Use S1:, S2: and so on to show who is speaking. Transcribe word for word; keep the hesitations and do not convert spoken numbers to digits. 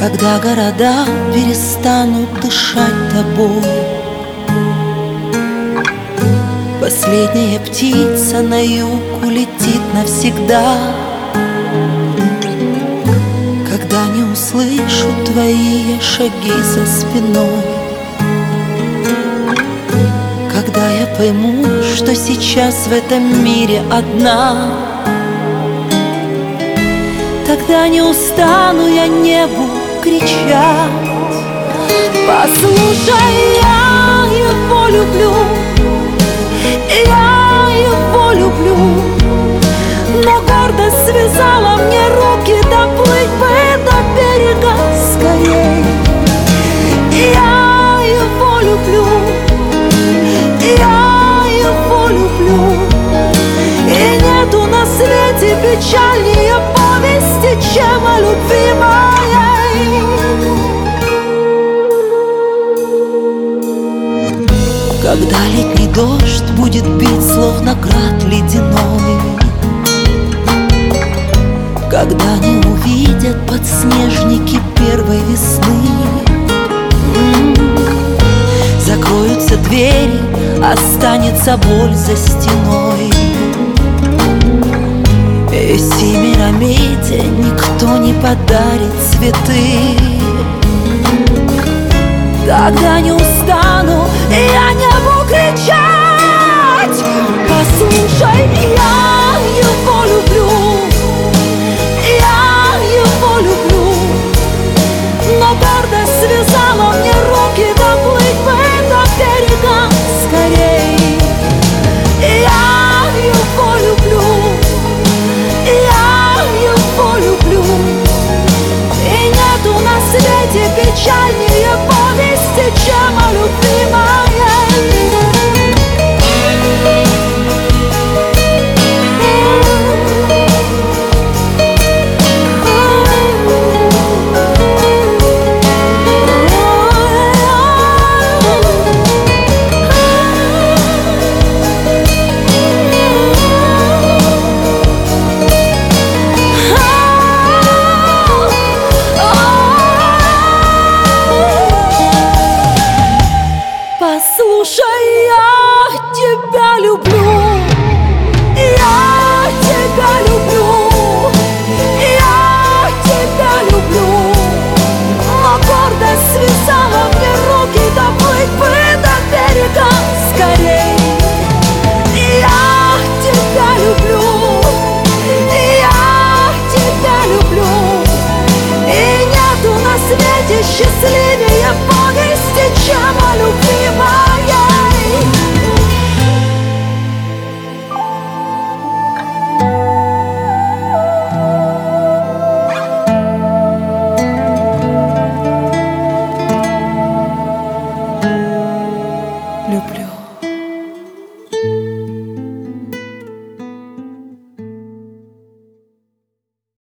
S1: Когда города перестанут дышать тобой, последняя птица на юг улетит навсегда. Когда не услышу твои шаги за спиной, когда я пойму, что сейчас в этом мире одна, тогда не устану я небу кричать: послушай, я его люблю, я его люблю, но гордость связала мне руки, доплыть бы до берега скорей. Я его люблю, я его люблю, и нету на свете печальнее повести, чем о любви моей. Когда летний дождь будет бить, словно град ледяной, когда не увидят подснежники первой весны, закроются двери, останется боль за стеной, и Семирамиде никто не подарит цветы. Тогда не устану я небу кричать: послушай,